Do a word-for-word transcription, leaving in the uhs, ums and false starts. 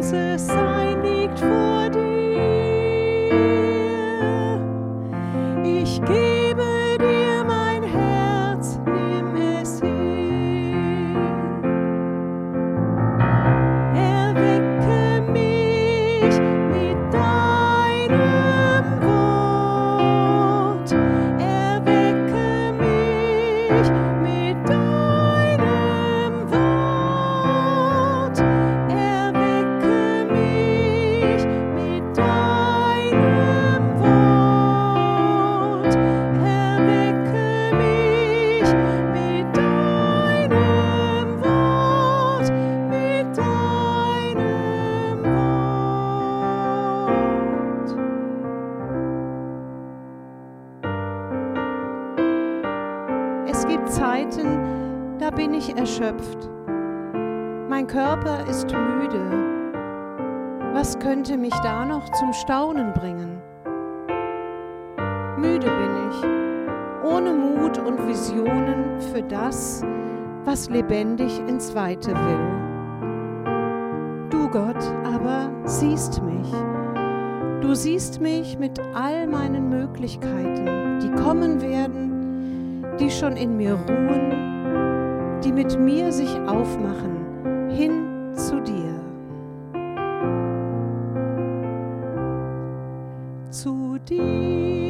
ganzes Sein liegt vor dir. Ich gebe dir mein Herz, nimm es hin. Erwecke mich mit deinem Wort. Erwecke mich mit deinem Wort. Erwecke mich mit deinem Wort. Erwecke mich mit deinem Wort, mit deinem Wort. Es gibt Zeiten, da bin ich erschöpft. Mein Körper ist müde. Was könnte mich da noch zum Staunen bringen? Müde bin ich, ohne Mut und Visionen für das, was lebendig ins Weite will. Du Gott aber siehst mich. Du siehst mich mit all meinen Möglichkeiten, die kommen werden, die schon in mir ruhen, die mit mir sich aufmachen, hin zu dir. Zu dir.